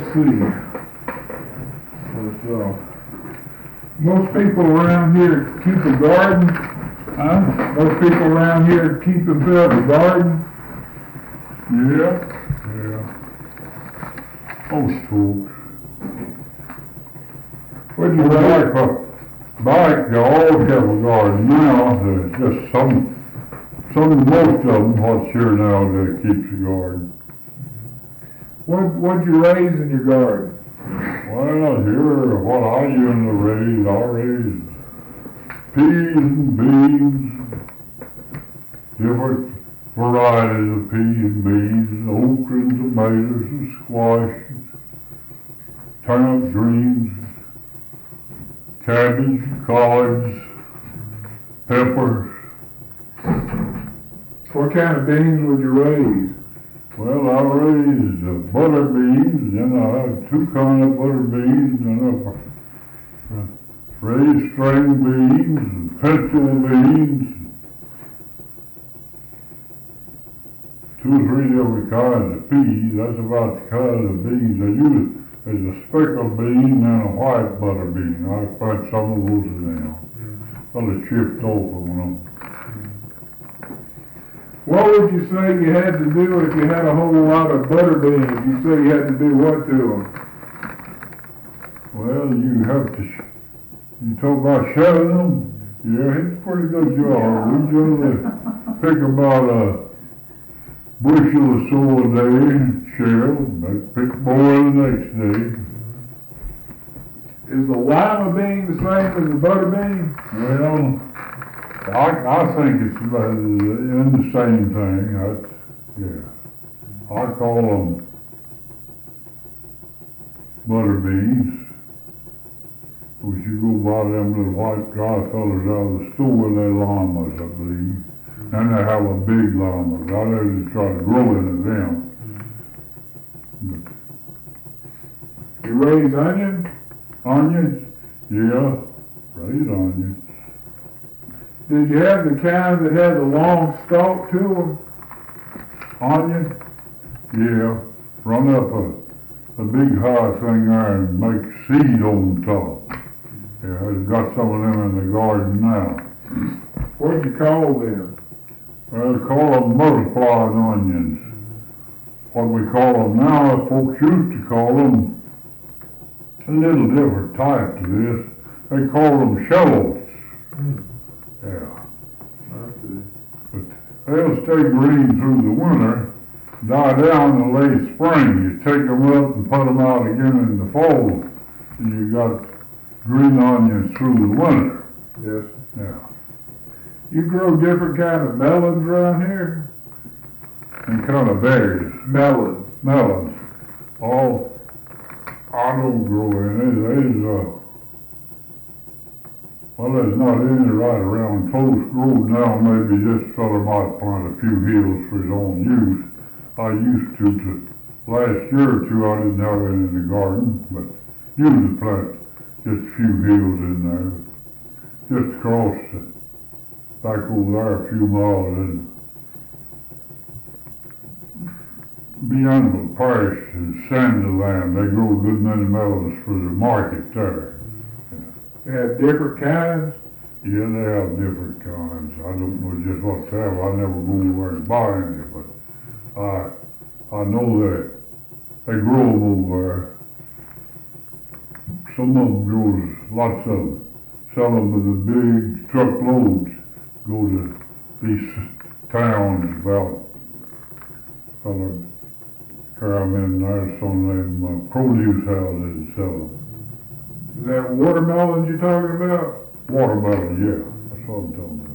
let's see. Most people around here keep a garden. Huh? Most people around here keep themselves a garden. Yeah. Most folks. What'd you like? Back, they all have a garden now. There's just most of them, what's here now, that keeps a garden. What'd you raise in your garden? Well, here, what I usually raise, I raise peas and beans, different varieties of peas and beans, okra and tomatoes and squash, turnip greens, cabbage, collards, peppers. What kind of beans would you raise? Well, I raised butter beans, then I had two kinds of butter beans, and I raised string beans and pencil beans, two or three different kinds of peas. That's about the kind of beans I use. There's a speckled bean and a white butter bean. I plant some of those in there. Well, it chipped off on them. What would you say you had to do if you had a whole lot of butter beans? You say you had to do what to them? Well, you have to, you talk about shelling them? Yeah, it's a pretty good job. We generally pick about a bushel or so a day, shell, and pick more the next day. Is the lima bean the same as the butter bean? Well, I think it's in the same thing. Yeah. I call them butter beans. Which you go buy them little white dry fellas out of the store, they're llamas, I believe. And they have a big llama. I never try to grow into them. But you raise onions? Onions? Yeah, raise onions. Did you have the kind that had the long stalk to them? Onion? Yeah. Run up a big high thing there and make seed on top. Yeah, I've got some of them in the garden now. What do you call them? Well, they call them multiplying onions. What we call them now, folks used to call them a little different type to this. They call them shallots. Yeah. I see. But they'll stay green through the winter, die down in the late spring. You take them up and put them out again in the fall, and you got green onions through the winter. Yes. Yeah. You grow different kind of melons around here? And kind of berries. Melons. Melons. Oh, I don't grow any. Well, there's not any right around close road now. Maybe this fella might plant a few hills for his own use. I used to last year or two I didn't have any in the garden, but usually plant just a few hills in there. Just across back over there a few miles and beyond the parish and Sandyland, they grow a good many melons for the market there. They have different kinds? Yeah, they have different kinds. I don't know just what to have. I never go over and buy any, but I know that they grow them over there. Some of them grows, lots of them. Sell them with the big truckloads. Go to these towns about carry them in there, some of them produce houses and sell them. Is that watermelons you're talking about? Watermelon, yeah, that's what I'm talking about.